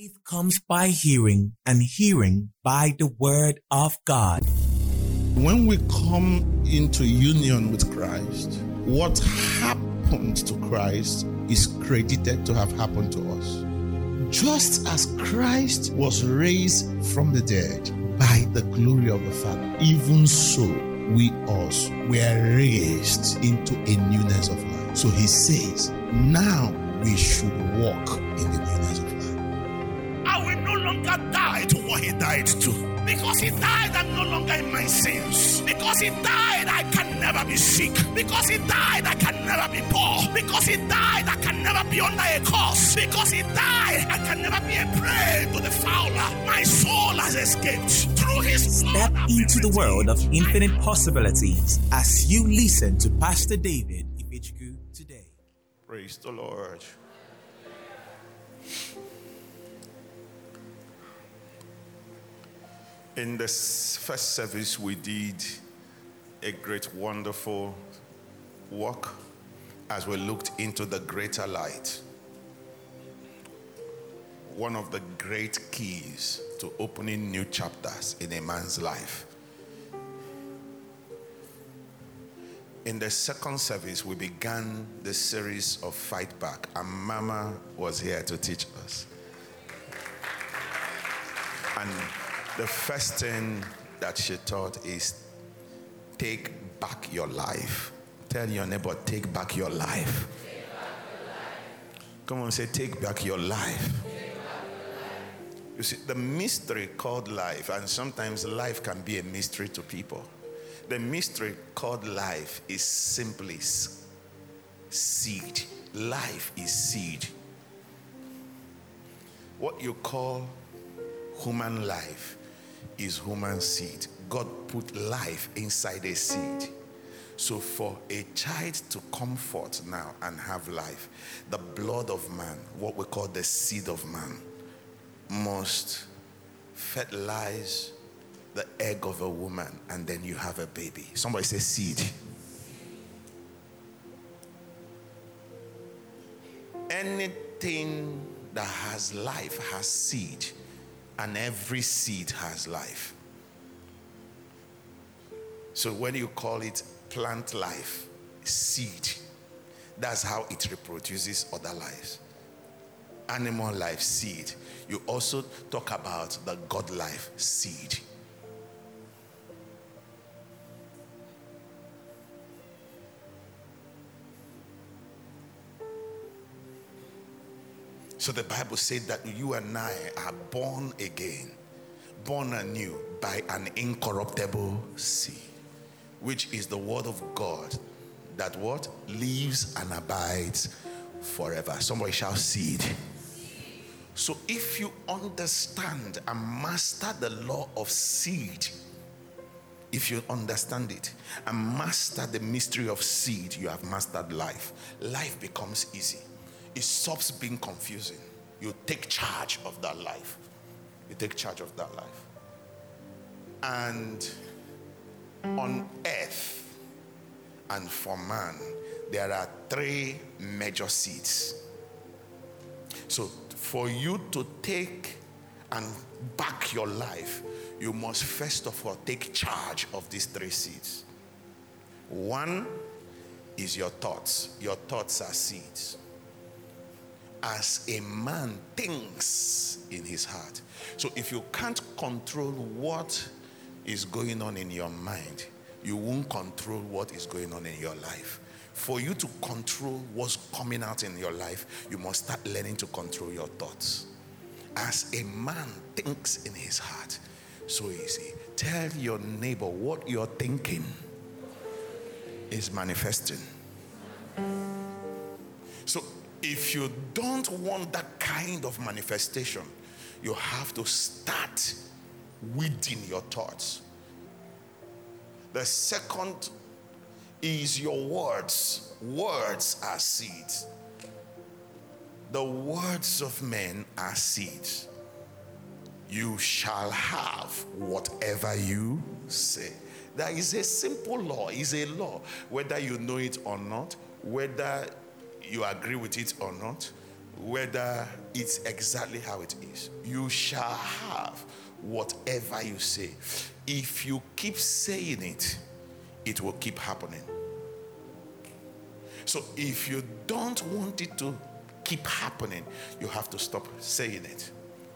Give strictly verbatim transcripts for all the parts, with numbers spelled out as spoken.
Faith comes by hearing, and hearing by the word of God. When we come into union with Christ, what happened to Christ is credited to have happened to us. Just as Christ was raised from the dead by the glory of the Father, even so we also were raised into a newness of life. So he says, now we should walk in the newness of life. I will no longer die to what he died to. Because he died, I'm no longer in my sins. Because he died, I can never be sick. Because he died, I can never be poor. Because he died, I can never be under a curse. Because he died, I can never be a prey to the fowler. My soul has escaped. Through his Step into the world of infinite possibilities as you listen to Pastor David Ifechukwu today. Praise the Lord. In this first service, we did a great, wonderful work as we looked into the greater light. One of the great keys to opening new chapters in a man's life. In the second service, we began the series of Fight Back, and Mama was here to teach us. And the first thing that she taught is take back your life. Tell your neighbor, take back your life. Take back your life. Come on, say, take back your life. Take back your life. You see, the mystery called life, and sometimes life can be a mystery to people. The mystery called life is simply seed. Life is seed. What you call human life is human seed. God put life inside a seed. So for a child to come forth now and have life, the blood of man, what we call the seed of man, must fertilize the egg of a woman, and then you have a baby. Somebody say seed. Anything that has life has seed. And every seed has life. So when you call it plant life, seed, that's how it reproduces other lives. Animal life, seed. You also talk about the God life, seed. So the Bible said that you and I are born again, born anew by an incorruptible seed, which is the word of God that what? Lives and abides forever. Somebody shout seed. So if you understand and master the law of seed, if you understand it and master the mystery of seed, you have mastered life. Life becomes easy. It stops being confusing. You take charge of that life. You take charge of that life. And on earth and for man, there are three major seeds. So for you to take and back your life, you must first of all take charge of these three seeds. One is your thoughts. Your thoughts are seeds. As a man thinks in his heart. So if you can't control what is going on in your mind, you won't control what is going on in your life. For you to control what's coming out in your life, you must start learning to control your thoughts. As a man thinks in his heart, so easy. Tell your neighbor what you're thinking is manifesting. So if you don't want that kind of manifestation, you have to start weeding your thoughts. The second is your words. Words are seeds. The words of men are seeds. You shall have whatever you say. There is a simple law. It's a law. Whether you know it or not, whether you agree with it or not, whether it's exactly how it is. You shall have whatever you say. If you keep saying it, it will keep happening. So if you don't want it to keep happening, you have to stop saying it.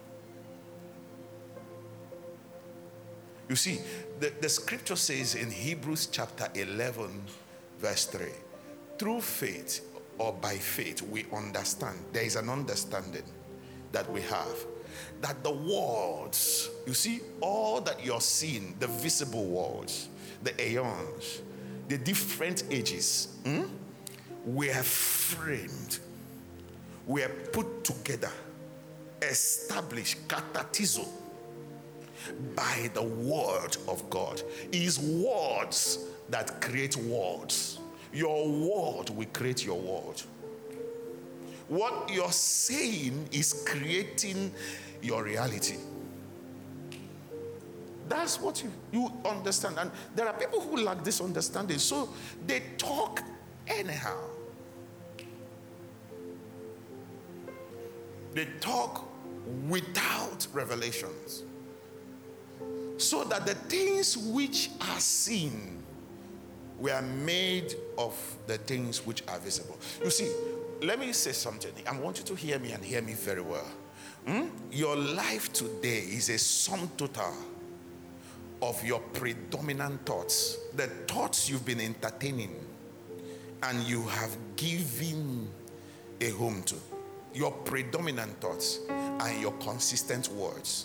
You see, the, the scripture says in Hebrews chapter eleven, verse three, through faith or by faith, we understand. There is an understanding that we have that the worlds, you see, all that you're seeing, the visible worlds, the aeons, the different ages, hmm, were framed, were put together, established, katatizo, by the word of God. It is words that create worlds. Your word will create your world. What you're saying is creating your reality. That's what you, you understand. And there are people who lack this understanding, so they talk anyhow. They talk without revelations, so that the things which are seen were made of the things which are visible. You see, let me say something. I want you to hear me and hear me very well. Hmm? Your life today is a sum total of your predominant thoughts, the thoughts you've been entertaining and you have given a home to. Your predominant thoughts and your consistent words.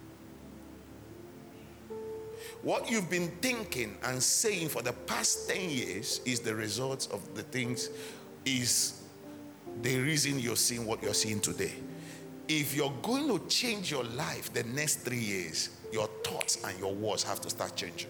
What you've been thinking and saying for the past ten years is the result of the things, is the reason you're seeing what you're seeing today. If you're going to change your life the next three years, your thoughts and your words have to start changing.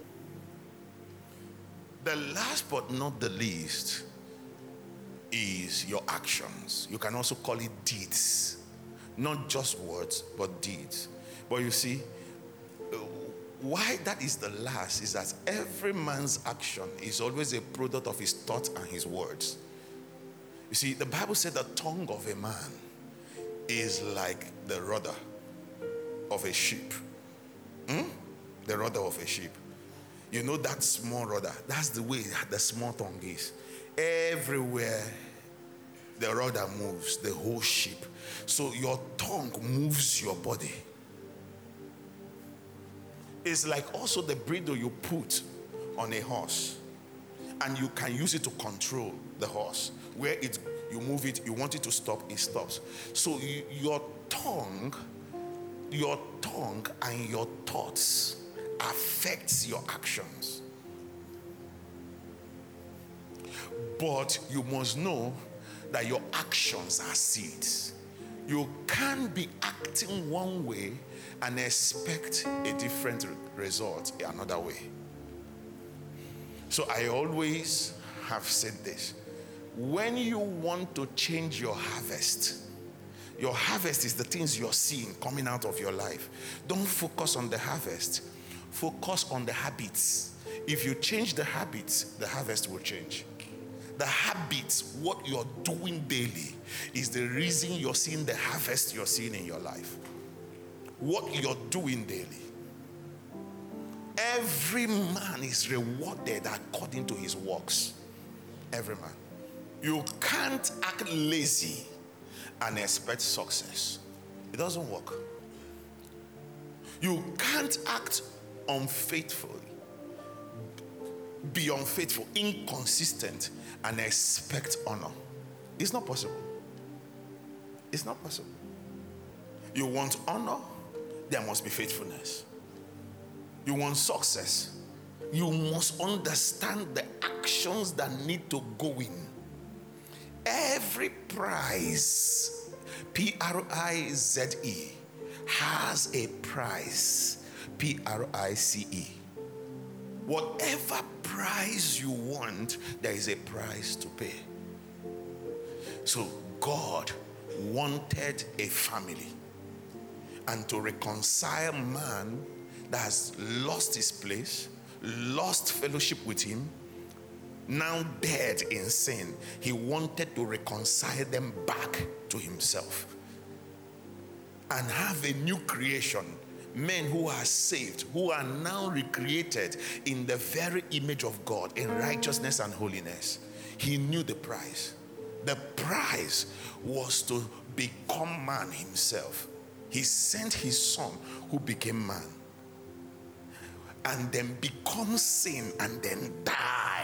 The last but not the least is your actions. You can also call it deeds. Not just words, but deeds. But you see, why that is the last is that every man's action is always a product of his thoughts and his words. You see, the Bible said the tongue of a man is like the rudder of a ship. Hmm? The rudder of a ship. You know that small rudder? That's the way the small tongue is. Everywhere the rudder moves, the whole ship. So your tongue moves your body. It's like also the bridle you put on a horse, and you can use it to control the horse. Where it, you move it, you want it to stop, it stops. So you, your tongue, your tongue and your thoughts affects your actions. But you must know that your actions are seeds. You can't be acting one way and expect a different result another way. So I always have said this. When you want to change your harvest, your harvest is the things you're seeing coming out of your life. Don't focus on the harvest. Focus on the habits. If you change the habits, the harvest will change. The habits, what you're doing daily, is the reason you're seeing the harvest you're seeing in your life. What you're doing daily. Every man is rewarded according to his works. Every man. You can't act lazy and expect success. It doesn't work. You can't act unfaithfully, be unfaithful, inconsistent, and expect honor. It's not possible. It's not possible. You want honor, there must be faithfulness. You want success, you must understand the actions that need to go in. Every prize, P R I Z E, has a price, P R I C E. Whatever price you want, there is a price to pay. So God wanted a family, and to reconcile man that has lost his place, lost fellowship with him, now dead in sin, he wanted to reconcile them back to himself and have a new creation. Men who are saved, who are now recreated in the very image of God, in righteousness and holiness. He knew the price. The price was to become man himself. He sent his son who became man, and then become sin and then die.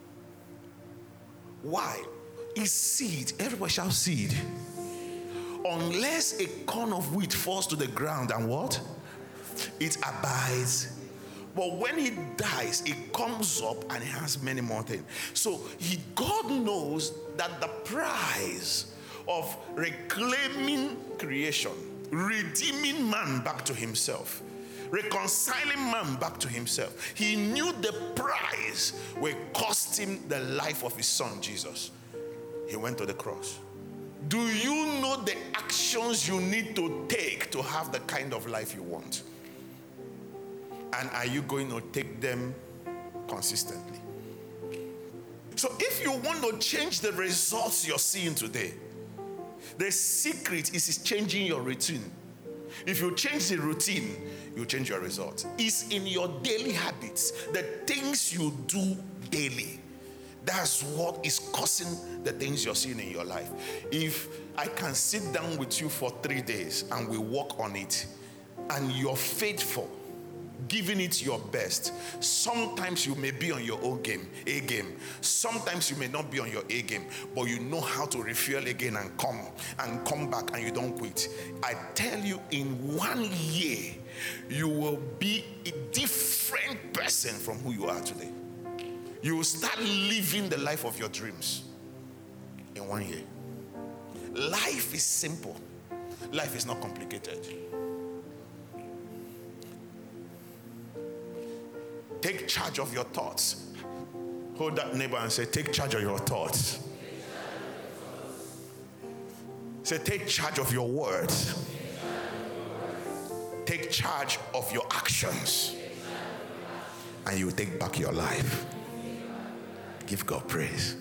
Why? Is seed. Everybody shout seed. Unless a corn of wheat falls to the ground and what? It abides. But when he dies, it comes up and it has many more things. So he, God knows that the price of reclaiming creation, redeeming man back to himself, reconciling man back to himself, he knew the price will cost him the life of his son Jesus. He went to the cross. Do you know the actions you need to take to have the kind of life you want? And are you going to take them consistently? So if you want to change the results you're seeing today, the secret is changing your routine. If you change the routine, you change your results. It's in your daily habits, the things you do daily. That's what is causing the things you're seeing in your life. If I can sit down with you for three days and we work on it, and you're faithful, giving it your best, sometimes you may be on your own game, A game. Sometimes you may not be on your A game, but you know how to refuel again and come and come back, and you don't quit. I tell you, in one year, you will be a different person from who you are today. You will start living the life of your dreams in one year. Life is simple. Life is not complicated. Take charge of your thoughts. Hold that neighbor and say, take charge of your thoughts. Say, take charge of your words. Take charge of your actions. And you take back your life. Give God praise.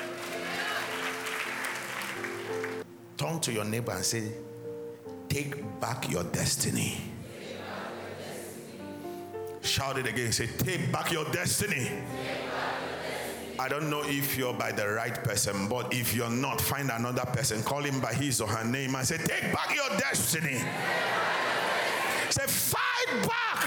Turn to your neighbor and say, take back your destiny. Shout it again. Say, take back your destiny. I don't know if you're by the right person, but if you're not, find another person. Call him by his or her name and say, take back your destiny. Say, fight back.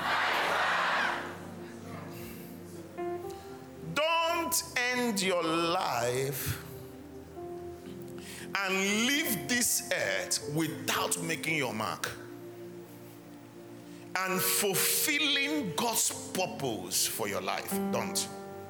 Don't end your life and leave this earth without making your mark and fulfilling God's purpose for your life. Don't.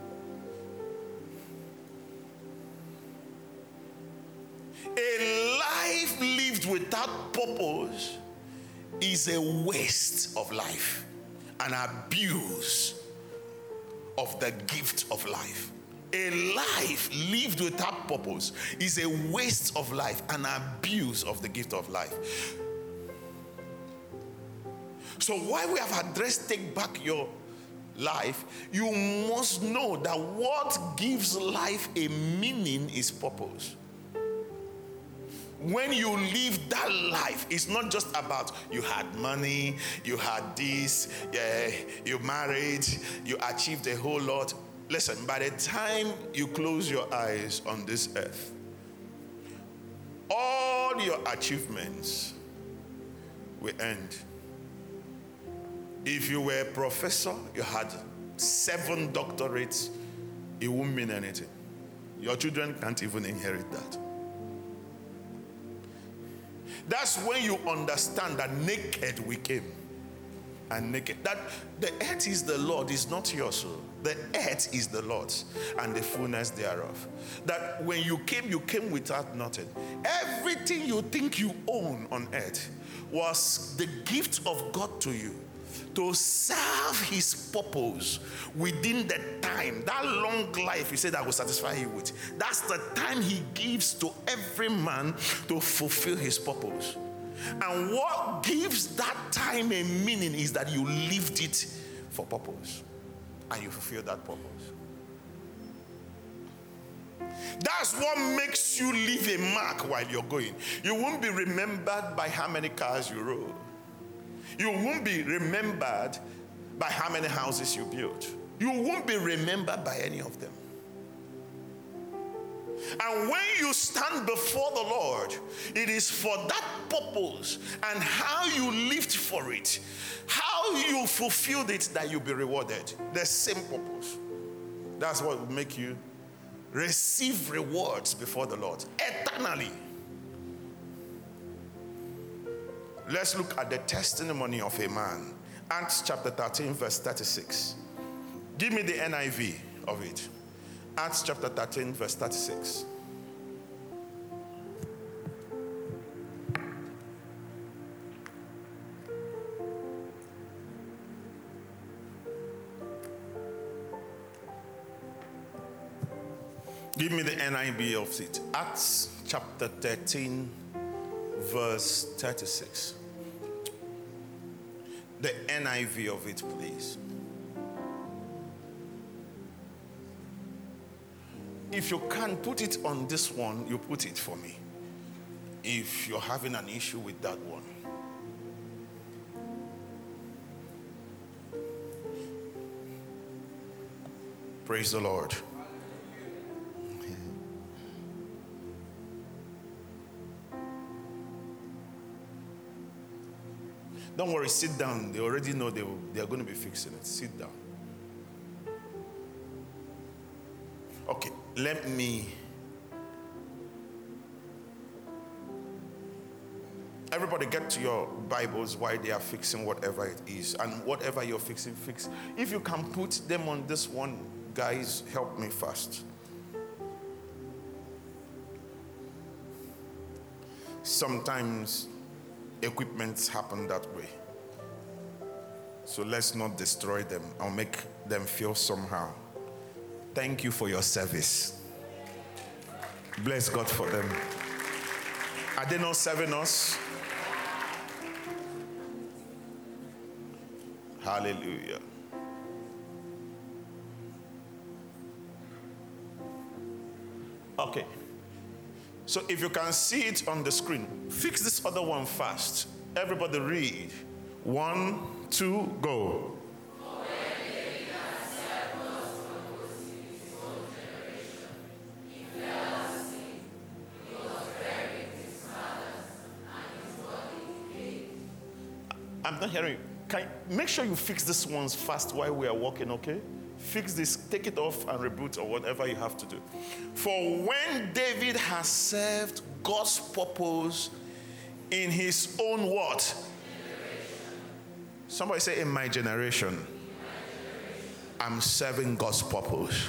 A life lived without purpose is a waste of life, an abuse of the gift of life. A life lived without purpose is a waste of life, an abuse of the gift of life. So while we have addressed take back your life, you must know that what gives life a meaning is purpose. When you live that life, it's not just about you had money, you had this, yeah, you married, you achieved a whole lot. Listen, by the time you close your eyes on this earth, all your achievements will end. If you were a professor, you had seven doctorates, it won't mean anything. Your children can't even inherit that. That's when you understand that naked we came. And naked, that the earth is the Lord, is not yours. The earth is the Lord's and the fullness thereof. That when you came, you came without nothing. Everything you think you own on earth was the gift of God to you to serve his purpose within the time. That long life he said I will satisfy you with. That's the time he gives to every man to fulfill his purpose. And what gives that time a meaning is that you lived it for purpose and you fulfilled that purpose. That's what makes you leave a mark while you're going. You won't be remembered by how many cars you rode. You won't be remembered by how many houses you built. You won't be remembered by any of them. And when you stand before the Lord, it is for that purpose and how you lived for it, how you fulfilled it, that you'll be rewarded. The same purpose. That's what will make you receive rewards before the Lord eternally. Let's look at the testimony of a man. Acts chapter thirteen, verse thirty-six. Give me the N I V of it. Acts chapter thirteen, verse thirty-six. Give me the N I V of it. Acts chapter thirteen, verse thirty-six. The N I V of it, please. If you can put it on this one, you put it for me. If you're having an issue with that one. Praise the Lord. Don't worry, sit down. They already know they, will, they are going to be fixing it. Sit down. Okay, let me. Everybody get to your Bibles while they are fixing whatever it is. And whatever you're fixing, fix. If you can put them on this one, guys, help me first. Sometimes equipments happen that way. So let's not destroy them or make them feel somehow. Thank you for your service. Bless God for them. Are they not serving us? Hallelujah. Okay. So if you can see it on the screen, fix this other one fast. Everybody read. One, two, go. I'm not hearing you. Can you make sure you fix this ones fast while we are walking, okay? Fix this, take it off and reboot or whatever you have to do. For when David has served God's purpose in his own what? Generation. Somebody say, in my generation, in my generation. I'm serving God's purpose.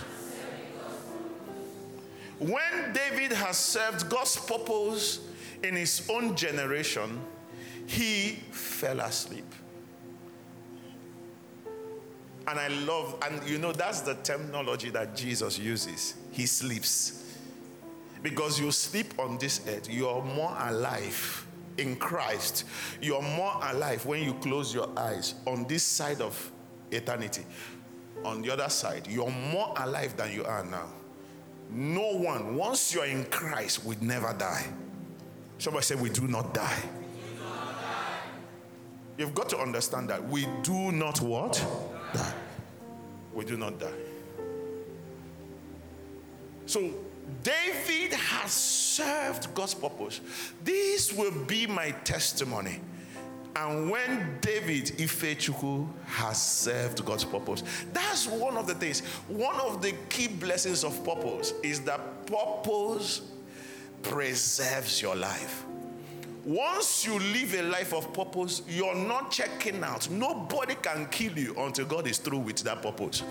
When David has served God's purpose in his own generation, he fell asleep. And I love, and you know, that's the terminology that Jesus uses. He sleeps. Because you sleep on this earth, you are more alive in Christ. You are more alive when you close your eyes on this side of eternity. On the other side, you are more alive than you are now. No one, once you are in Christ, will never die. Somebody say, we do not die. We do not die. You've got to understand that. We do not what? Die. We do not die. So David has served God's purpose. This will be my testimony. And when David Ifechukwu has served God's purpose, that's one of the things. One of the key blessings of purpose is that purpose preserves your life. Once you live a life of purpose, you're not checking out. Nobody can kill you until God is through with that purpose.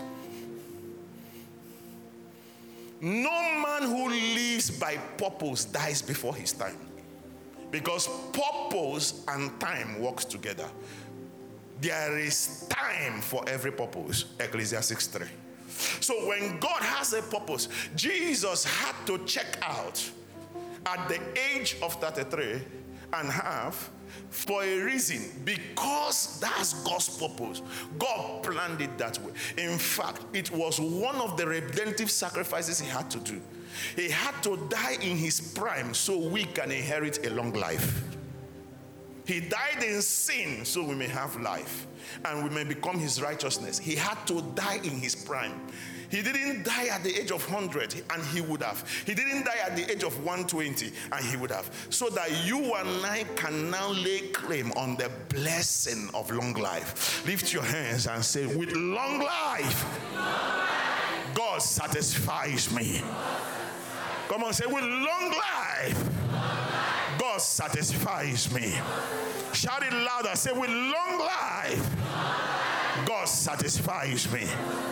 No man who lives by purpose dies before his time. Because purpose and time works together. There is time for every purpose. Ecclesiastes three. So when God has a purpose, Jesus had to check out at the age of thirty-three and have for a reason, because that's God's purpose. God planned it that way. In fact, it was one of the redemptive sacrifices he had to do. He had to die in his prime so we can inherit a long life. He died in sin so we may have life and we may become his righteousness. He had to die in his prime. He didn't die at the age of one hundred, and he would have. He didn't die at the age of one hundred twenty, and he would have. So that you and I can now lay claim on the blessing of long life. Lift your hands and say, with long life, God satisfies me. Come on, say, with long life, God satisfies me. Shout it louder. Say, with long life, God satisfies me.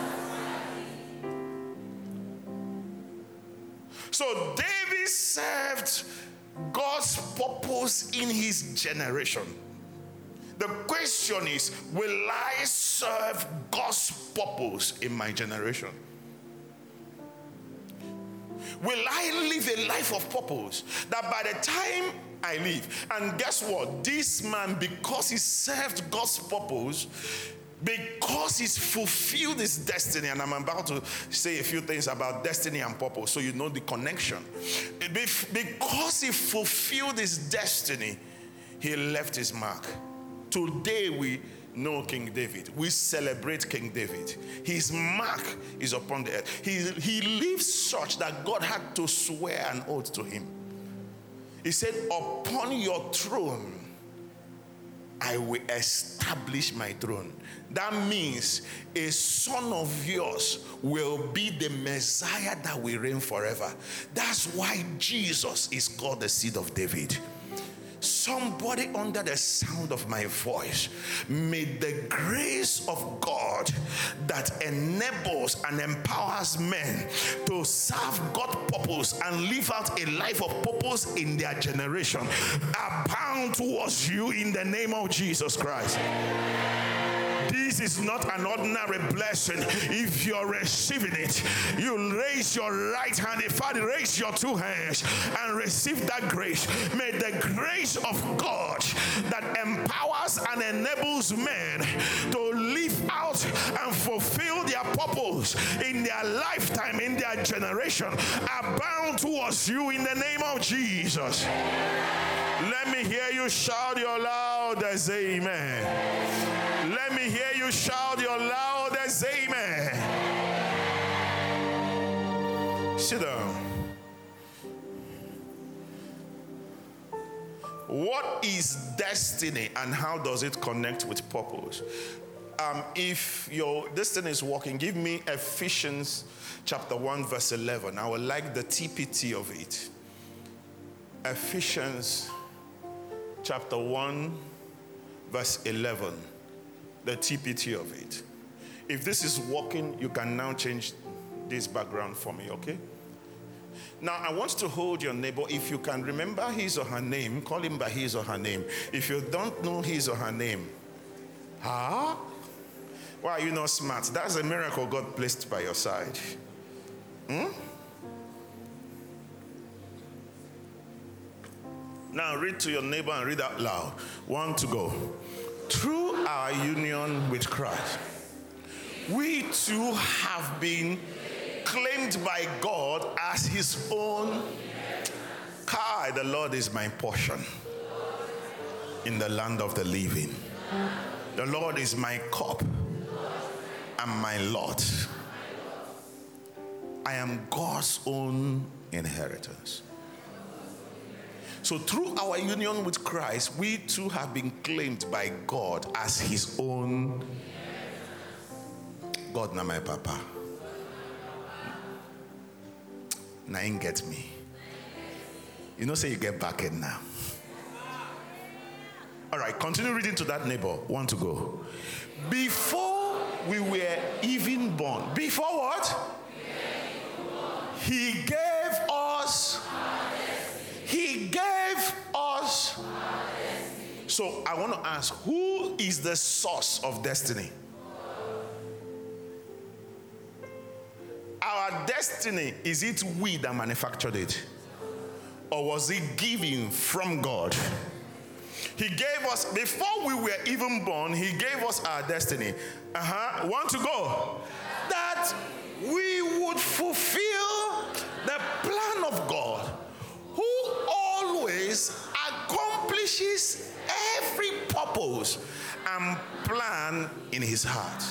So David served God's purpose in his generation. The question is, will I serve God's purpose in my generation? Will I live a life of purpose that by the time I live, and guess what? This man, because he served God's purpose, because he's fulfilled his destiny, and I'm about to say a few things about destiny and purpose so you know the connection. Because he fulfilled his destiny, he left his mark. Today we know King David. We celebrate King David. His mark is upon the earth. He, he lived such that God had to swear an oath to him. He said, upon your throne, I will establish my throne. That means a son of yours will be the Messiah that will reign forever. That's why Jesus is called the seed of David. Somebody under the sound of my voice, may the grace of God that enables and empowers men to serve God's purpose and live out a life of purpose in their generation abound towards you in the name of Jesus Christ. This is not an ordinary blessing. If you're receiving it, you raise your right hand. In fact, raise your two hands and receive that grace. May the grace of God that empowers and enables men to live out and fulfill their purpose in their lifetime, in their generation, abound towards you in the name of Jesus. Let me hear you shout your loudest amen. Let me hear you shout your loudest amen. Sit down. What is destiny and how does it connect with purpose? Um, if your destiny is working, give me Ephesians chapter one verse eleven. I would like the T P T of it. Ephesians chapter one verse eleven. The T P T of it. If this is working, you can now change this background for me, okay? Now, I want to hold your neighbor. If you can remember his or her name, call him by his or her name. If you don't know his or her name, huh? Why are you not smart? That's a miracle God placed by your side. Hmm? Now, read to your neighbor and read out loud. One to go. Through our union with Christ, we too have been claimed by God as his own. Kai, the Lord is my portion in the land of the living. The Lord is my cup and my lot. I am God's own inheritance. So through our union with Christ, we too have been claimed by God as his own. God na my papa. Now ain't get me. You know, say you get back in now. All right, continue reading to that neighbor. One to go. Before we were even born. Before what? He gave us. He gave us. So I want to ask, who is the source of destiny? Our destiny, is it we that manufactured it? Or was it given from God? He gave us, before we were even born, he gave us our destiny. Uh-huh. Want to go? That we would fulfill the plan of God, who always accomplishes every purpose and plan in his heart.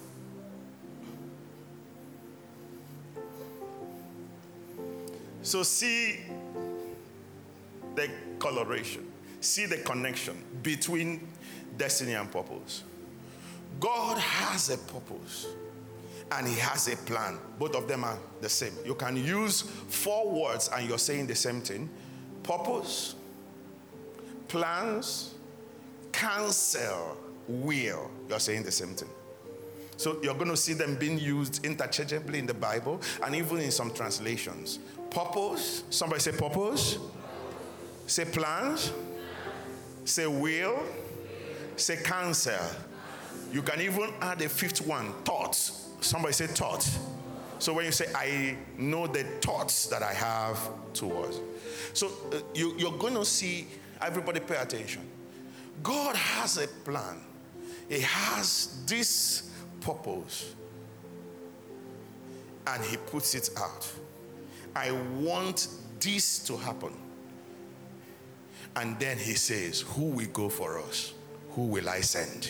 So see the coloration, see the connection between destiny and purpose. God has a purpose and he has a plan. Both of them are the same. You can use four words and you're saying the same thing. Purpose, plans, counsel, will. You're saying the same thing. So you're going to see them being used interchangeably in the Bible and even in some translations. Purpose. Somebody say purpose. Say plans. Say will. Say counsel. You can even add a fifth one. Thoughts. Somebody say thoughts. So when you say, I know the thoughts that I have towards. So uh, you, you're going to see, everybody pay attention. God has a plan. He has this purpose. And he puts it out. I want this to happen. And then he says, who will go for us? Who will I send?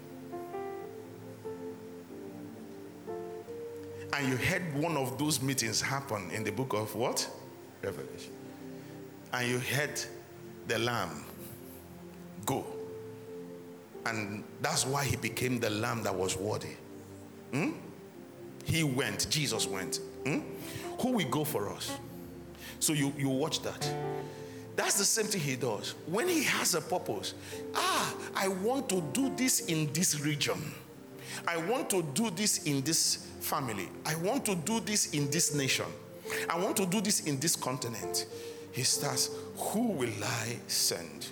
And you had one of those meetings happen in the book of what? Revelation. And you had the Lamb go. And that's why he became the Lamb that was worthy. Hmm? He went. Jesus went. Hmm? Who will go for us? So you, you watch that. That's the same thing he does. When he has a purpose, ah, I want to do this in this region. I want to do this in this family. I want to do this in this nation. I want to do this in this continent. He starts, who will I send?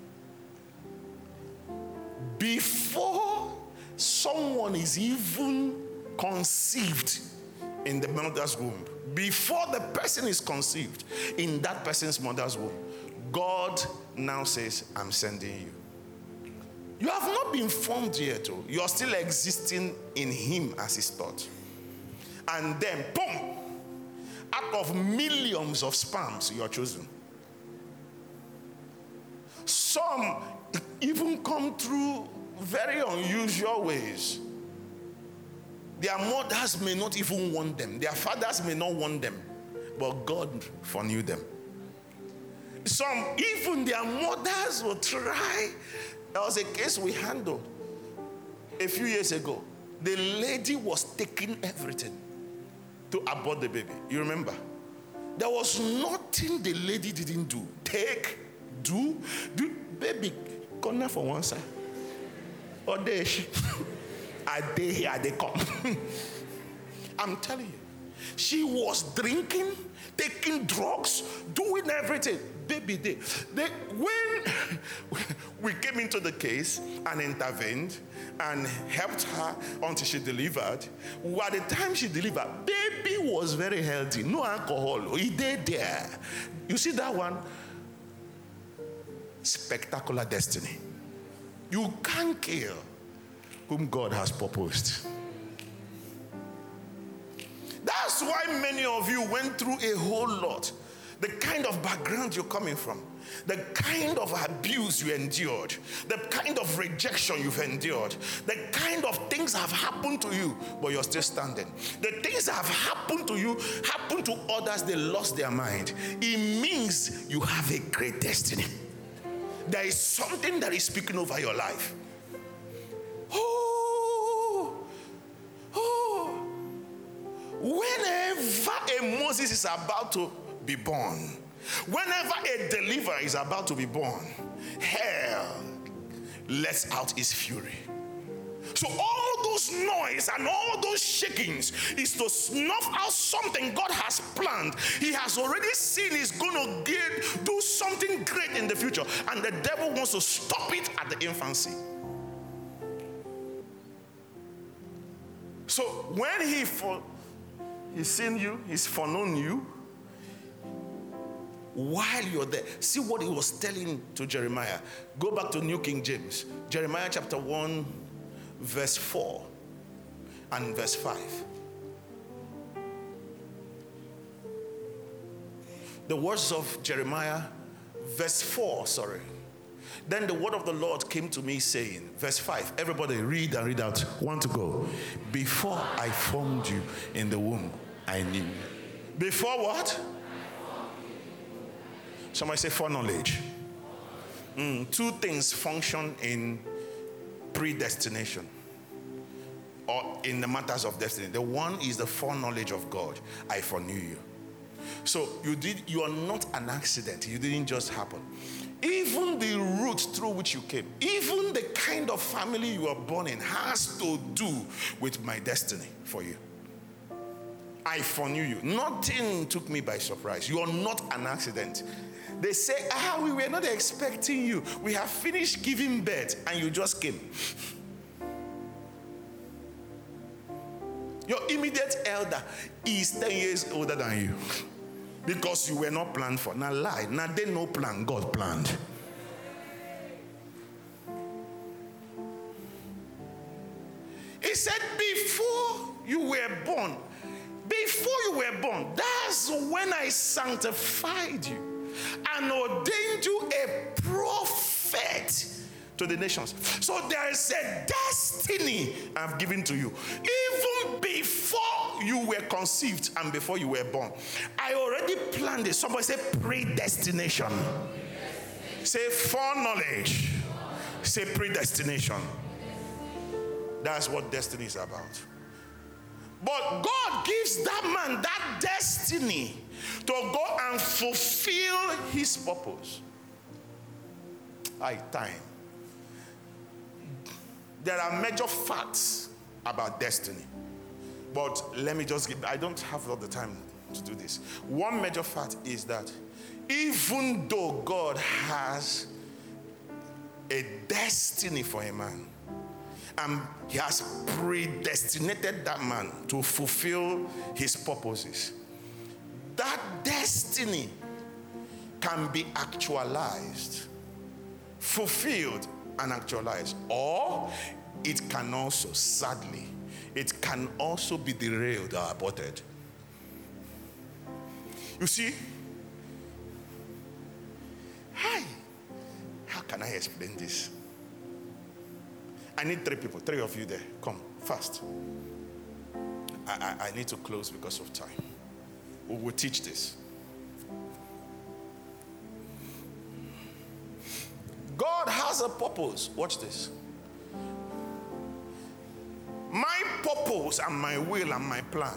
Before someone is even conceived in the mother's womb, before the person is conceived in that person's mother's womb, God now says, I'm sending you. You have not been formed yet. Oh. You are still existing in him as his thought. And then, boom, out of millions of sperms, you are chosen. Some even come through very unusual ways. Their mothers may not even want them. Their fathers may not want them. But God foreknew them. Some, even their mothers will try. There was a case we handled a few years ago. The lady was taking everything to abort the baby. You remember? There was nothing the lady didn't do. Take, do, do. Baby, corner for one side. Or there she. Are they here? They come. I'm telling you. She was drinking, taking drugs, doing everything. Baby, they, they, when we came into the case and intervened and helped her until she delivered, by the time she delivered, baby was very healthy. No alcohol. He did there. You see that one? Spectacular destiny. You can't kill whom God has purposed. That's why many of you went through a whole lot. The kind of background you're coming from, the kind of abuse you endured, the kind of rejection you've endured, the kind of things have happened to you, but you're still standing. The things that have happened to you, happened to others, they lost their mind. It means you have a great destiny. There is something that is speaking over your life. Oh, oh. Whenever a Moses is about to be born, whenever a deliverer is about to be born, hell lets out its fury. So all those noise and all those shakings is to snuff out something God has planned. He has already seen he's going to get, do something great in the future, and the devil wants to stop it at the infancy. So when he for, he's seen you, he's foreknown you, while you're there. See what he was telling to Jeremiah. Go back to New King James. Jeremiah chapter one, verse four and verse five. The words of Jeremiah, verse four, sorry. Then the word of the Lord came to me saying, verse five, everybody read and read out. One to go. Before I formed you in the womb, I knew. Before what? Somebody say foreknowledge. Mm, two things function in predestination or in the matters of destiny. The one is the foreknowledge of God. I foreknew you. So you did. You are not an accident. You didn't just happen. Even the route through which you came, even the kind of family you were born in has to do with my destiny for you. I foreknew you. Nothing took me by surprise. You are not an accident. They say, ah, we were not expecting you. We have finished giving birth and you just came. Your immediate elder is ten years older than you. Because you were not planned for. Now lie. Now they no plan. God planned. He said before you were born. Before you were born. That's when I sanctified you. And ordained you a prophet to the nations. So there is a destiny I've given to you. Even before you were conceived and before you were born, I already planned it. Somebody say predestination. Say foreknowledge. Say predestination. That's what destiny is about. But God gives that man that destiny to go and fulfill his purpose. I time. There are major facts about destiny. But let me just give, I don't have all the time to do this. One major fact is that even though God has a destiny for a man, and he has predestinated that man to fulfill his purposes, that destiny can be actualized, fulfilled, and actualized. Or it can also, sadly, it can also be derailed or aborted. You see, hi, how can I explain this? I need three people, three of you there. Come, fast. I, I, I need to close because of time. We will teach this. God has a purpose. Watch this. My purpose and my will and my plan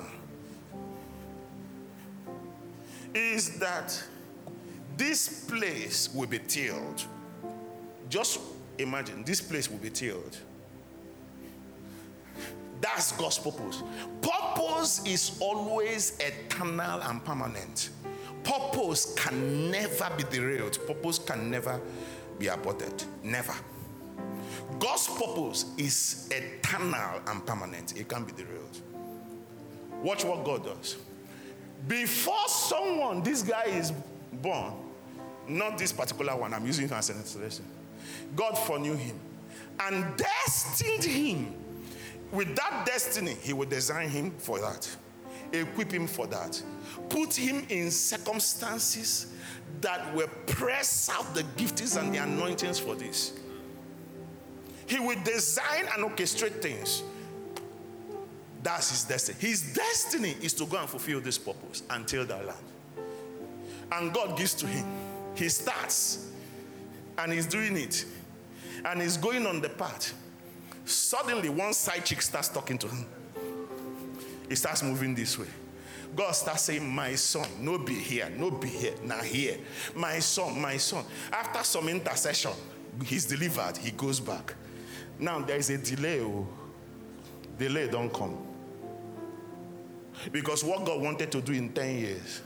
is that this place will be tilled. Just imagine, this place will be tilled. That's God's purpose. Purpose is always eternal and permanent. Purpose can never be derailed. Purpose can never be aborted. Never. God's purpose is eternal and permanent. It can't be derailed. Watch what God does. Before someone, this guy is born, not this particular one, I'm using it as an illustration. God foreknew him and destined him. With that destiny, he would design him for that, equip him for that, put him in circumstances that will press out the giftings and the anointings for this. He will design and orchestrate things. That's his destiny. His destiny is to go and fulfill this purpose until that land. And God gives to him. He starts and he's doing it. And he's going on the path. Suddenly, one side chick starts talking to him. He starts moving this way. God starts saying, my son, no be here, no be here, now here. My son, my son. After some intercession, he's delivered, he goes back. Now there is a delay. Oh. Delay don't come. Because what God wanted to do in ten years,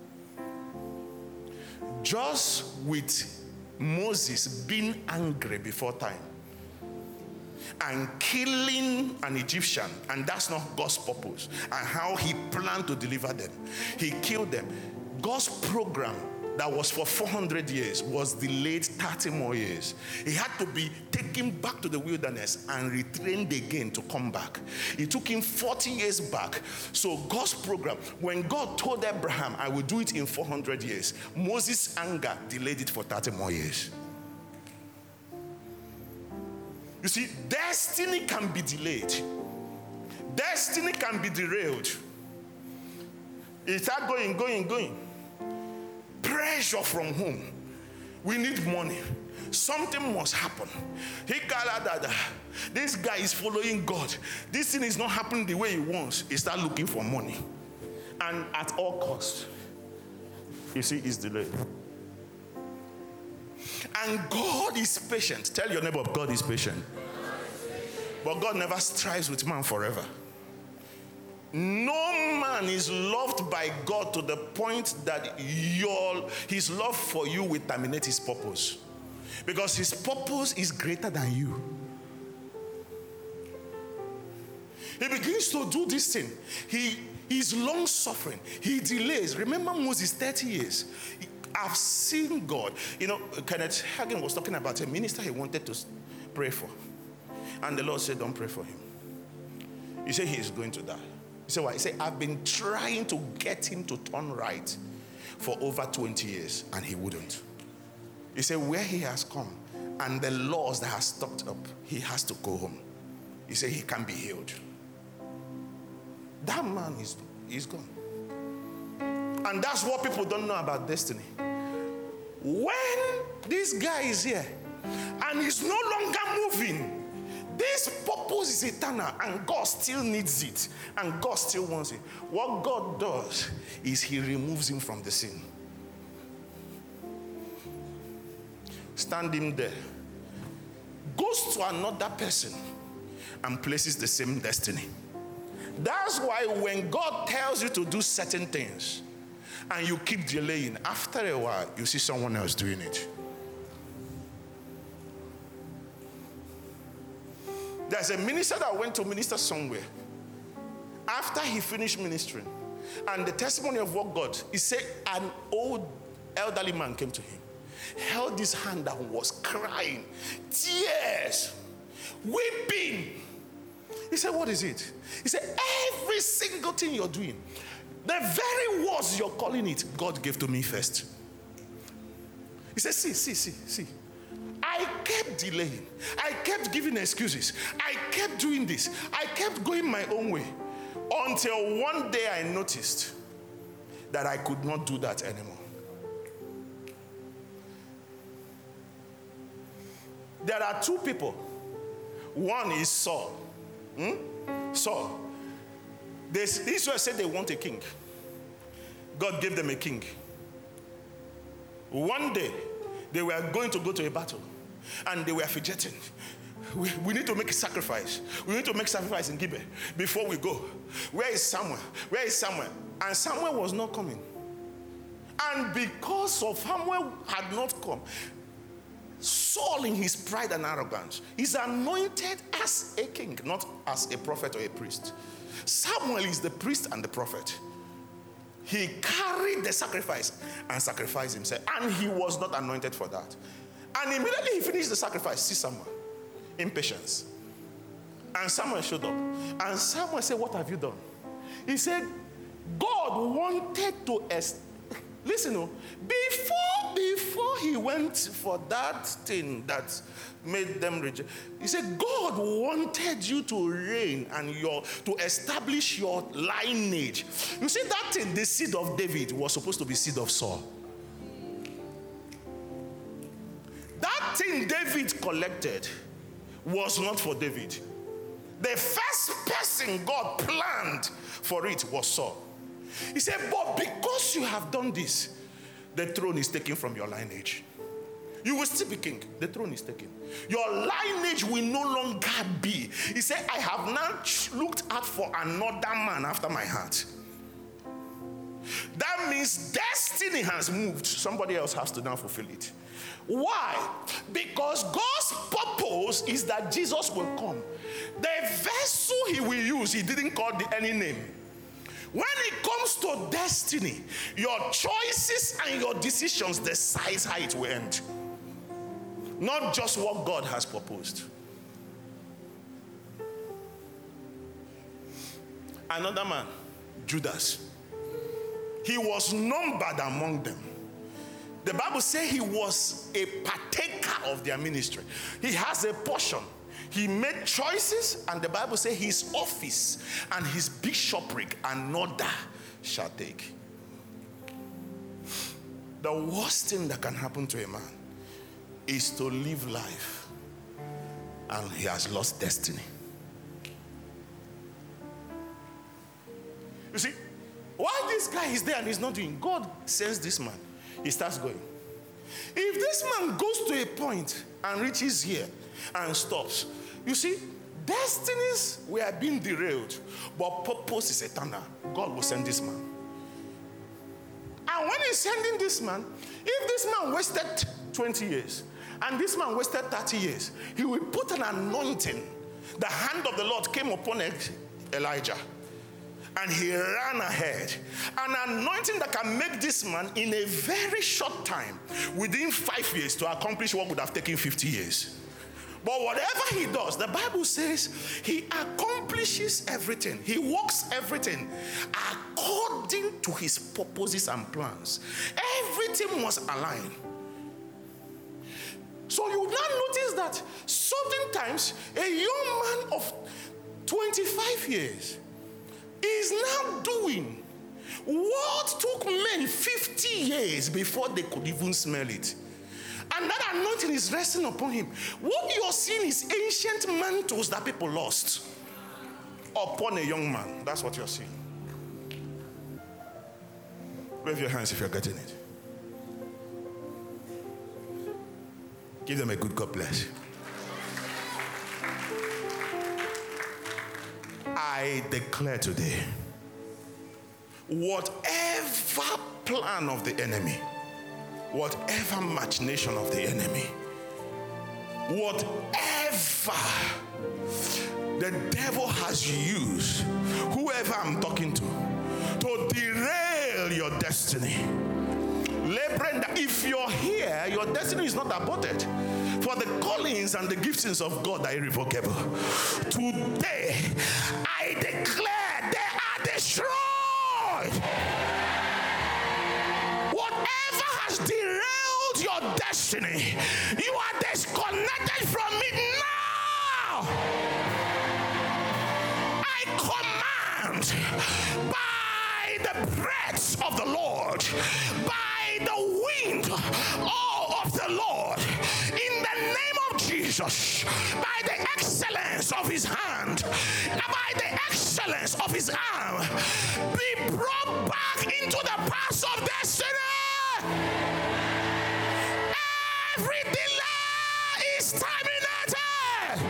just with Moses being angry before time, and killing an Egyptian, and that's not God's purpose, and how he planned to deliver them. He killed them. God's program that was for four hundred years was delayed thirty more years. He had to be taken back to the wilderness and retrained again to come back. It took him forty years back. So God's program, when God told Abraham, I will do it in four hundred years, Moses' anger delayed it for thirty more years. You see, destiny can be delayed. Destiny can be derailed. It start going, going, going. Pressure from home. We need money. Something must happen. He got that. This guy is following God. This thing is not happening the way he wants. He start looking for money. And at all costs, you see, it's delayed. And God is patient. Tell your neighbor, God is patient. But God never strives with man forever. No man is loved by God to the point that your his love for you will terminate his purpose. Because his purpose is greater than you. He begins to do this thing. He is long suffering. He delays. Remember Moses, thirty years. I've seen God. You know, Kenneth Hagin was talking about a minister he wanted to pray for. And the Lord said, don't pray for him. He said he is going to die. He said, why? He said, I've been trying to get him to turn right for over twenty years, and he wouldn't. He said, where he has come and the laws that have stopped up, he has to go home. He said he can be healed. That man is, is gone. And that's what people don't know about destiny. When this guy is here and he's no longer moving, this purpose is eternal and God still needs it and God still wants it. What God does is he removes him from the scene. Stand him there. Goes to another person and places the same destiny. That's why when God tells you to do certain things and you keep delaying, after a while you see someone else doing it. There's a minister that went to minister somewhere. After he finished ministering, and the testimony of what God, he said an old elderly man came to him, held his hand and was crying, tears, weeping. He said, what is it? He said, every single thing you're doing, the very words you're calling it, God gave to me first. He said, see, see, see, see. I kept delaying. I kept giving excuses. I kept doing this. I kept going my own way. Until one day I noticed that I could not do that anymore. There are two people. One is Saul. Hmm? Saul. They, Israel said they want a king. God gave them a king. One day, they were going to go to a battle. And they were fidgeting. We, we need to make a sacrifice. We need to make sacrifice in Gibeah before we go. Where is Samuel? Where is Samuel? And Samuel was not coming. And because of Samuel had not come, Saul, in his pride and arrogance, is anointed as a king, not as a prophet or a priest. Samuel is the priest and the prophet. He carried the sacrifice and sacrificed himself. And he was not anointed for that. And immediately he finished the sacrifice. See Samuel. Impatience. And Samuel showed up. And Samuel said, what have you done? He said, God wanted to... Est- Listen, oh, before, before he went for that thing that made them reject, he said, God wanted you to reign and your to establish your lineage. You see, that thing, the seed of David, was supposed to be seed of Saul. That thing David collected was not for David. The first person God planned for it was Saul. He said, but because you have done this, the throne is taken from your lineage. You will still be king. The throne is taken. Your lineage will no longer be. He said, I have now looked out for another man after my heart. That means destiny has moved. Somebody else has to now fulfill it. Why? Because God's purpose is that Jesus will come. The vessel he will use, he didn't call the any name. When it comes to destiny, your choices and your decisions decide how it will end. Not just what God has proposed. Another man, Judas. He was numbered among them. The Bible says he was a partaker of their ministry. He has a portion. He made choices, and the Bible says his office and his bishopric another shall take. The worst thing that can happen to a man is to live life and he has lost destiny. You see, while this guy is there and he's not doing, God sends this man. He starts going. If this man goes to a point and reaches here and stops, you see, destinies were being derailed, but purpose is eternal. God will send this man. And when he's sending this man, if this man wasted twenty years and this man wasted thirty years, he will put an anointing. The hand of the Lord came upon Elijah. And he ran ahead. An anointing that can make this man in a very short time, within five years, to accomplish what would have taken fifty years. But whatever he does, the Bible says he accomplishes everything. He works everything according to his purposes and plans. Everything was aligned. So you now notice that sometimes a young man of twenty-five years is now doing what took men fifty years before they could even smell it. And that anointing is resting upon him. What you're seeing is ancient mantles that people lost upon a young man. That's what you're seeing. Wave your hands if you're getting it. Give them a good God bless. I declare today, whatever plan of the enemy, whatever machination of the enemy, whatever the devil has used, whoever I'm talking to, to derail your destiny. Brenda, if you're here, your destiny is not aborted. For the callings and the giftings of God are irrevocable. Today, I declare they are destroyed. Whatever has derailed your destiny, you are disconnected from it now. I command by the breath of the Lord, by the wind oh, of the Lord, in the name of Jesus, by the excellence of his hand, by the excellence of his arm, be brought back into the paths of destiny. Every delay is terminated.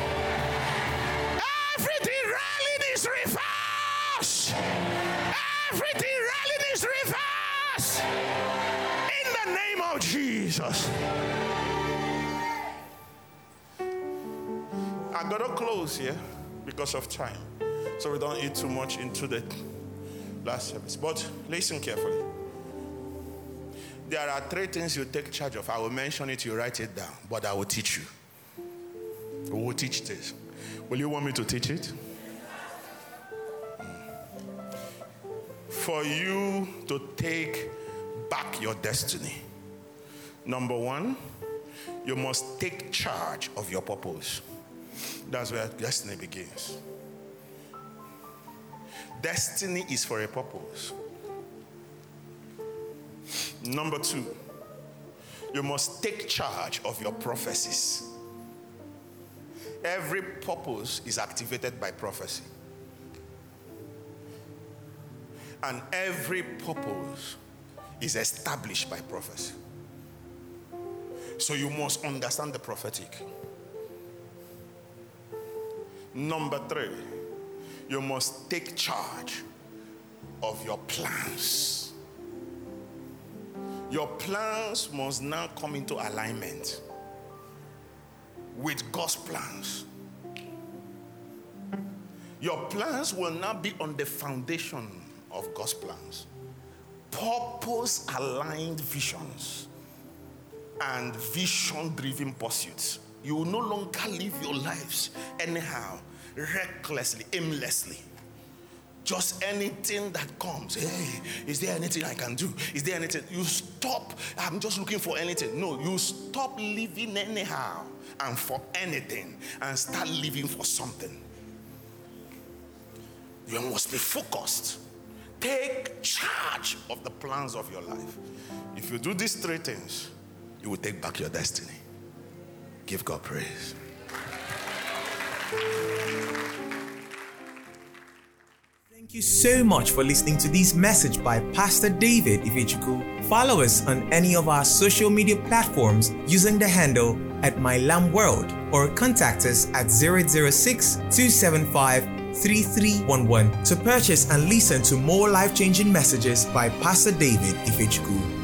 Every derailing is reversed. Every derailing is reversed. In the name of Jesus. I'm going to close here because of time, so we don't eat too much into the last service. But listen carefully. There are three things you take charge of. I will mention it, you write it down, but I will teach you. We will teach this. Will you want me to teach it? For you to take back your destiny, number one, you must take charge of your purpose. That's where destiny begins. Destiny is for a purpose. Number two, you must take charge of your prophecies. Every purpose is activated by prophecy. And every purpose is established by prophecy. So you must understand the prophetic. Number three, you must take charge of your plans. Your plans must now come into alignment with God's plans. Your plans will now be on the foundation of God's plans. Purpose-aligned visions and vision-driven pursuits. You will no longer live your lives anyhow, recklessly, aimlessly. Just anything that comes. Hey, is there anything I can do? Is there anything? You stop. I'm just looking for anything. No, you stop living anyhow and for anything and start living for something. You must be focused. Take charge of the plans of your life. If you do these three things, you will take back your destiny. Give God praise. Thank you so much for listening to this message by Pastor David Ifechukwu. Follow us on any of our social media platforms using the handle at My Lamb World, or contact us at zero zero six, two seven five, three three one one to purchase and listen to more life-changing messages by Pastor David Ifechukwu.